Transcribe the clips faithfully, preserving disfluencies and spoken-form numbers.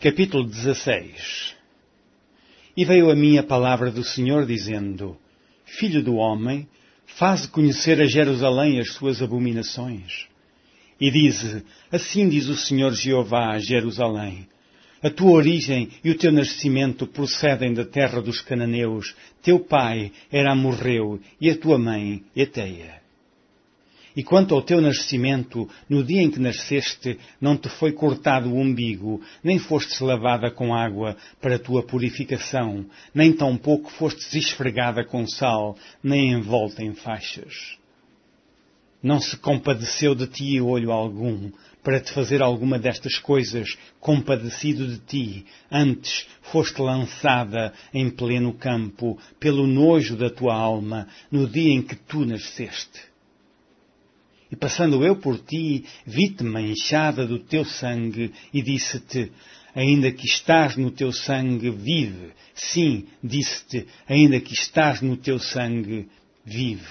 Capítulo dezasseis. E veio a mim a palavra do Senhor, dizendo: Filho do homem, faze conhecer a Jerusalém as suas abominações. E dize: Assim diz o Senhor Jeová a Jerusalém: A tua origem e o teu nascimento procedem da terra dos cananeus. Teu pai era amorreu e a tua mãe Eteia. E quanto ao teu nascimento, no dia em que nasceste, não te foi cortado o umbigo, nem fostes lavada com água para a tua purificação, nem tampouco fostes esfregada com sal, nem envolta em faixas. Não se compadeceu de ti olho algum, para te fazer alguma destas coisas, compadecido de ti, antes foste lançada em pleno campo, pelo nojo da tua alma, no dia em que tu nasceste. E passando eu por ti, vi-te manchada do teu sangue, e disse-te: Ainda que estás no teu sangue, vive. Sim, disse-te: Ainda que estás no teu sangue, vive.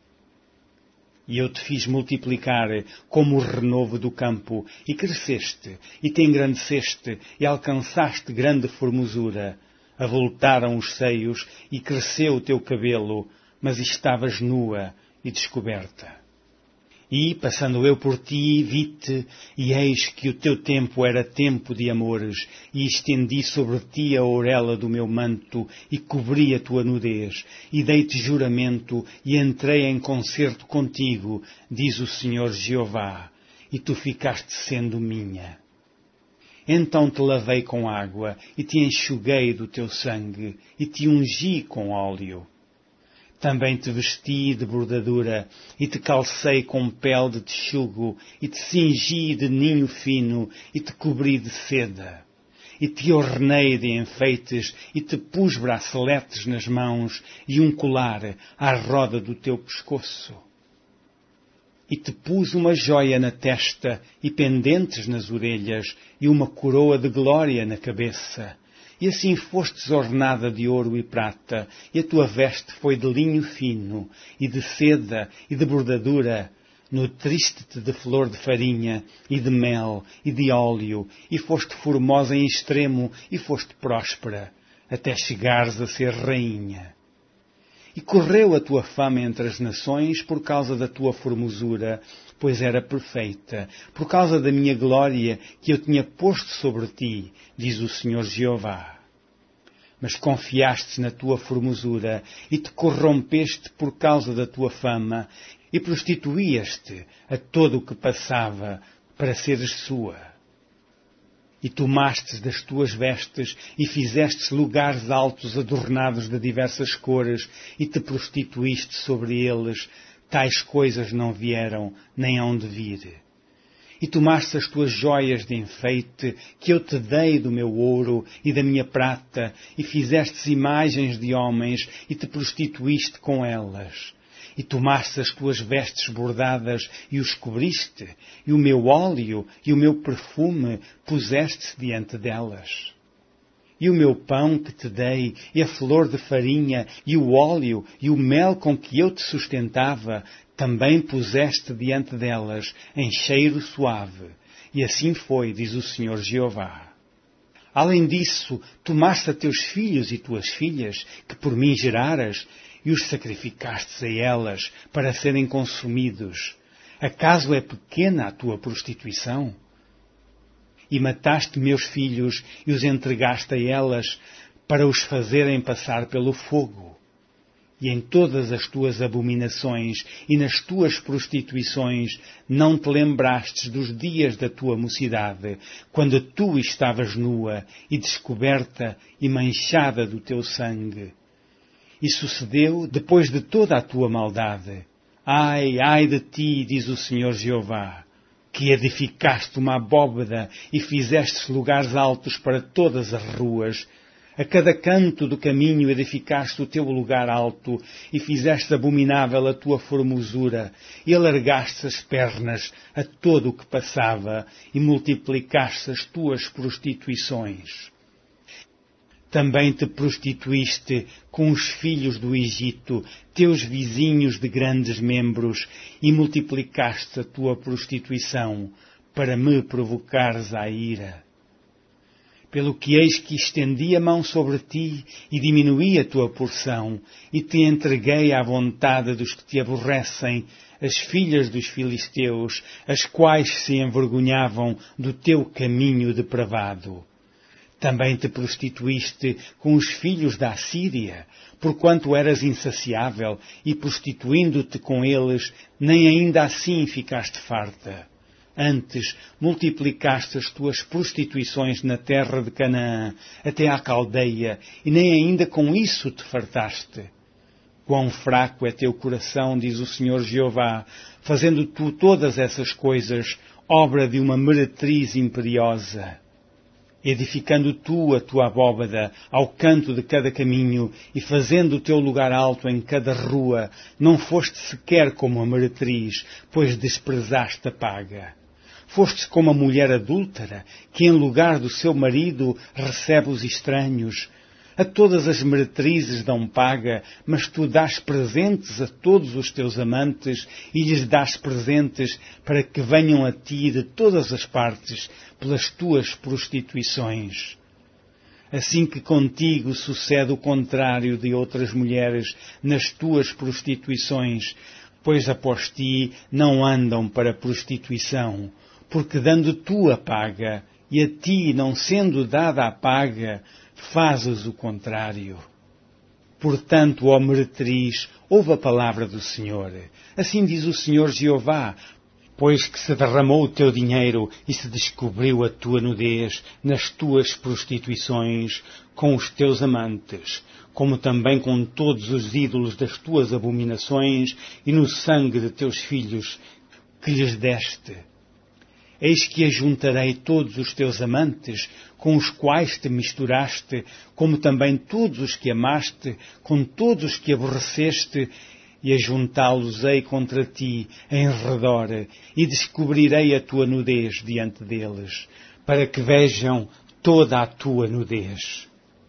E eu te fiz multiplicar como o renovo do campo, e cresceste, e te engrandeceste, e alcançaste grande formosura. Avultaram os seios, e cresceu o teu cabelo, mas estavas nua e descoberta. E, passando eu por ti, vi-te, e eis que o teu tempo era tempo de amores, e estendi sobre ti a orelha do meu manto, e cobri a tua nudez, e dei-te juramento, e entrei em concerto contigo, diz o Senhor Jeová, e tu ficaste sendo minha. Então te lavei com água, e te enxuguei do teu sangue, e te ungi com óleo. Também te vesti de bordadura, e te calcei com pele de texugo, e te cingi de ninho fino, e te cobri de seda. E te ornei de enfeites, e te pus braceletes nas mãos, e um colar à roda do teu pescoço. E te pus uma joia na testa, e pendentes nas orelhas, e uma coroa de glória na cabeça. E assim fostes ornada de ouro e prata, e a tua veste foi de linho fino, e de seda, e de bordadura. Nutriste-te de flor de farinha, e de mel, e de óleo, e foste formosa em extremo, e foste próspera, até chegares a ser rainha. E correu a tua fama entre as nações por causa da tua formosura, pois era perfeita, por causa da minha glória que eu tinha posto sobre ti, diz o Senhor Jeová. Mas confiaste na tua formosura e te corrompeste por causa da tua fama e prostituías-te a todo o que passava para seres sua. E tomastes das tuas vestes e fizestes lugares altos adornados de diversas cores e te prostituíste sobre eles. Tais coisas não vieram, nem hão de vir. E tomaste as tuas joias de enfeite, que eu te dei do meu ouro e da minha prata, e fizestes imagens de homens, e te prostituíste com elas. E tomaste as tuas vestes bordadas, e os cobriste, e o meu óleo e o meu perfume puseste diante delas. E o meu pão que te dei, e a flor de farinha, e o óleo, e o mel com que eu te sustentava, também puseste diante delas, em cheiro suave. E assim foi, diz o Senhor Jeová. Além disso, tomaste a teus filhos e tuas filhas, que por mim geraras, e os sacrificastes a elas, para serem consumidos. Acaso é pequena a tua prostituição? E mataste meus filhos e os entregaste a elas para os fazerem passar pelo fogo. E em todas as tuas abominações e nas tuas prostituições não te lembrastes dos dias da tua mocidade, quando tu estavas nua e descoberta e manchada do teu sangue. E sucedeu depois de toda a tua maldade. Ai, ai de ti, diz o Senhor Jeová, que edificaste uma abóbada e fizeste lugares altos para todas as ruas. A cada canto do caminho edificaste o teu lugar alto e fizeste abominável a tua formosura e alargaste as pernas a todo o que passava e multiplicaste as tuas prostituições. Também te prostituíste com os filhos do Egito, teus vizinhos de grandes membros, e multiplicaste a tua prostituição para me provocares à ira. pelo que eis que estendi a mão sobre ti e diminuí a tua porção, e te entreguei à vontade dos que te aborrecem, as filhas dos filisteus, as quais se envergonhavam do teu caminho depravado. Também te prostituíste com os filhos da Assíria, porquanto eras insaciável, e prostituindo-te com eles, nem ainda assim ficaste farta. Antes multiplicaste as tuas prostituições na terra de Canaã, até à Caldeia, e nem ainda com isso te fartaste. Quão fraco é teu coração, diz o Senhor Jeová, fazendo tu todas essas coisas, obra de uma meretriz imperiosa. Edificando tu a tua abóbada ao canto de cada caminho e fazendo o teu lugar alto em cada rua, não foste sequer como a meretriz, pois desprezaste a paga. Foste como a mulher adúltera, que em lugar do seu marido recebe os estranhos. A todas as meretrizes dão paga, mas tu dás presentes a todos os teus amantes e lhes dás presentes para que venham a ti de todas as partes pelas tuas prostituições. Assim que contigo sucede o contrário de outras mulheres nas tuas prostituições, pois após ti não andam para a prostituição, porque dando tu a paga, e a ti não sendo dada a paga, fazes o contrário. Portanto, ó meretriz, ouve a palavra do Senhor. Assim diz o Senhor Jeová, pois que se derramou o teu dinheiro e se descobriu a tua nudez nas tuas prostituições com os teus amantes, como também com todos os ídolos das tuas abominações e no sangue de teus filhos que lhes deste. Eis que ajuntarei todos os teus amantes, com os quais te misturaste, como também todos os que amaste, com todos os que aborreceste, e ajuntá-los-ei contra ti em redor, e descobrirei a tua nudez diante deles, para que vejam toda a tua nudez.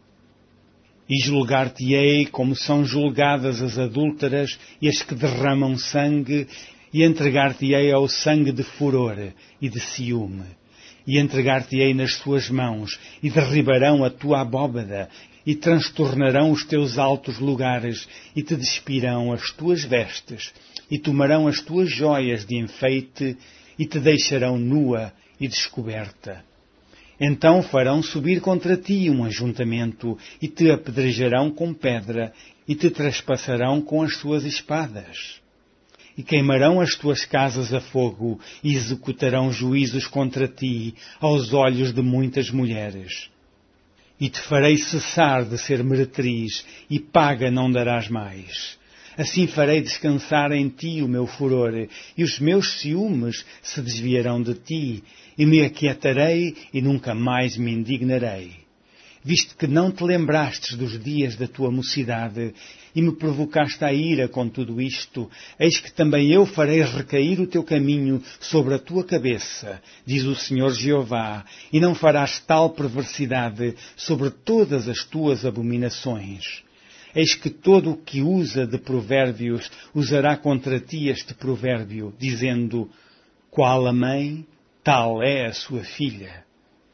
E julgar-te-ei como são julgadas as adúlteras e as que derramam sangue, e entregar-te-ei ao sangue de furor e de ciúme. E entregar-te-ei nas suas mãos, e derribarão a tua abóbada, e transtornarão os teus altos lugares, e te despirão as tuas vestes, e tomarão as tuas joias de enfeite, e te deixarão nua e descoberta. Então farão subir contra ti um ajuntamento, e te apedrejarão com pedra, e te traspassarão com as suas espadas. E queimarão as tuas casas a fogo, e executarão juízos contra ti, aos olhos de muitas mulheres. E te farei cessar de ser meretriz, e paga não darás mais. Assim farei descansar em ti o meu furor, e os meus ciúmes se desviarão de ti, e me aquietarei, e nunca mais me indignarei. Visto que não te lembrastes dos dias da tua mocidade, e me provocaste a ira com tudo isto, eis que também eu farei recair o teu caminho sobre a tua cabeça, diz o Senhor Jeová, e não farás tal perversidade sobre todas as tuas abominações. Eis que todo o que usa de provérbios usará contra ti este provérbio, dizendo, qual a mãe, tal é a sua filha.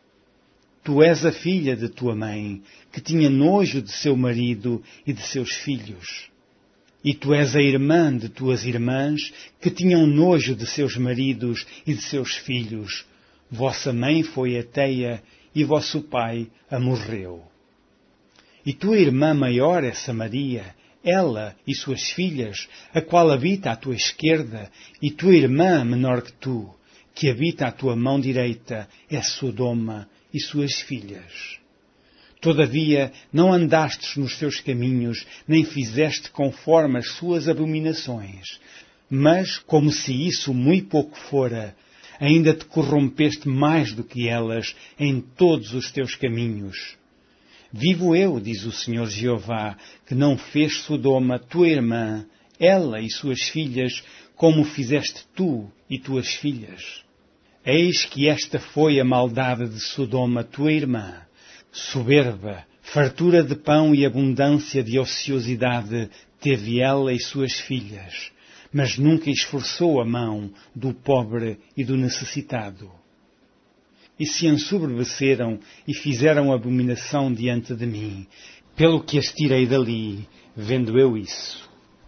Tu és a filha de tua mãe, que tinha nojo de seu marido e de seus filhos. E tu és a irmã de tuas irmãs, que tinham nojo de seus maridos e de seus filhos. Vossa mãe foi ateia e vosso pai amorreu. E tua irmã maior é Samaria, ela e suas filhas, a qual habita à tua esquerda, e tua irmã menor que tu, que habita à tua mão direita, é Sodoma e suas filhas. Todavia, não andastes nos seus caminhos, nem fizeste conforme as suas abominações. Mas, como se isso muito pouco fora, ainda te corrompeste mais do que elas em todos os teus caminhos. Vivo eu, diz o Senhor Jeová, que não fez Sodoma tua irmã, ela e suas filhas, como fizeste tu e tuas filhas. Eis que esta foi a maldade de Sodoma, tua irmã, soberba, fartura de pão e abundância de ociosidade teve ela e suas filhas, mas nunca esforçou a mão do pobre e do necessitado. e se ensoberbeceram e fizeram abominação diante de mim, pelo que as tirei dali, vendo eu isso.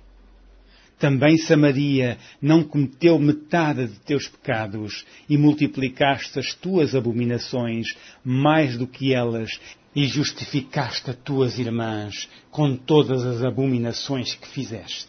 Também Samaria não cometeu metade de teus pecados, e multiplicaste as tuas abominações mais do que elas, e justificaste as tuas irmãs com todas as abominações que fizeste.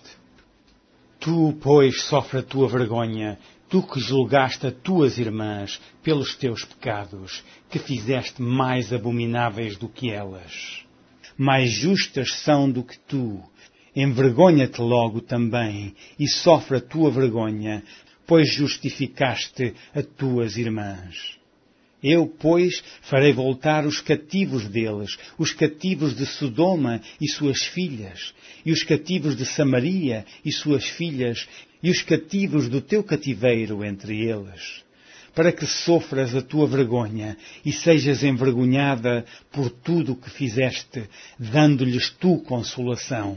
Tu, pois, sofre a tua vergonha, tu que julgaste as tuas irmãs pelos teus pecados, que fizeste mais abomináveis do que elas. Mais justas são do que tu. Envergonha-te logo também, e sofre a tua vergonha, pois justificaste as tuas irmãs. Eu, pois, farei voltar os cativos deles, os cativos de Sodoma e suas filhas, e os cativos de Samaria e suas filhas, e os cativos do teu cativeiro entre eles, para que sofras a tua vergonha e sejas envergonhada por tudo o que fizeste, dando-lhes tu consolação.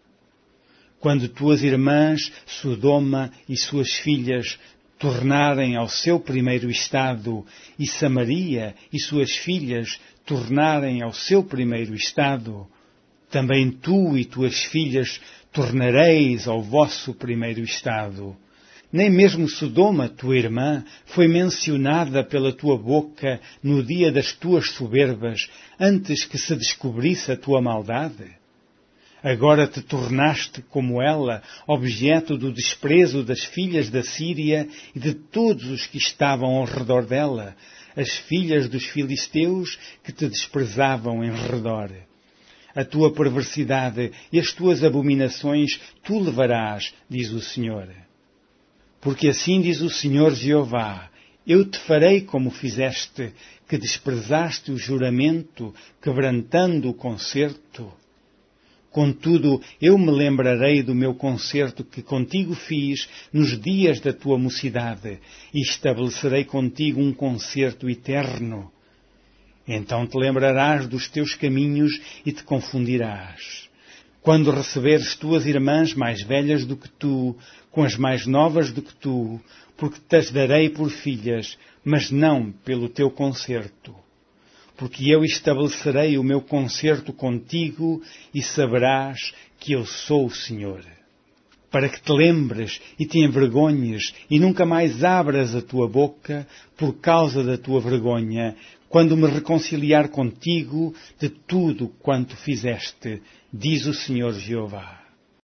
Quando tuas irmãs, Sodoma e suas filhas, tornarem ao seu primeiro estado, e Samaria e suas filhas tornarem ao seu primeiro estado, também tu e tuas filhas tornareis ao vosso primeiro estado. Nem mesmo Sodoma, tua irmã, foi mencionada pela tua boca no dia das tuas soberbas, antes que se descobrisse a tua maldade? Agora te tornaste, como ela, objeto do desprezo das filhas da Síria e de todos os que estavam ao redor dela, as filhas dos filisteus que te desprezavam em redor. A tua perversidade e as tuas abominações tu levarás, diz o Senhor. Porque assim diz o Senhor Jeová, eu te farei como fizeste, que desprezaste o juramento, quebrantando o concerto. Contudo, eu me lembrarei do meu concerto que contigo fiz nos dias da tua mocidade, e estabelecerei contigo um concerto eterno. Então te lembrarás dos teus caminhos e te confundirás. Quando receberes tuas irmãs mais velhas do que tu, com as mais novas do que tu, porque te as darei por filhas, mas não pelo teu concerto. Porque eu estabelecerei o meu concerto contigo e saberás que eu sou o Senhor. Para que te lembres e te envergonhes e nunca mais abras a tua boca por causa da tua vergonha, quando me reconciliar contigo de tudo quanto fizeste, diz o Senhor Jeová.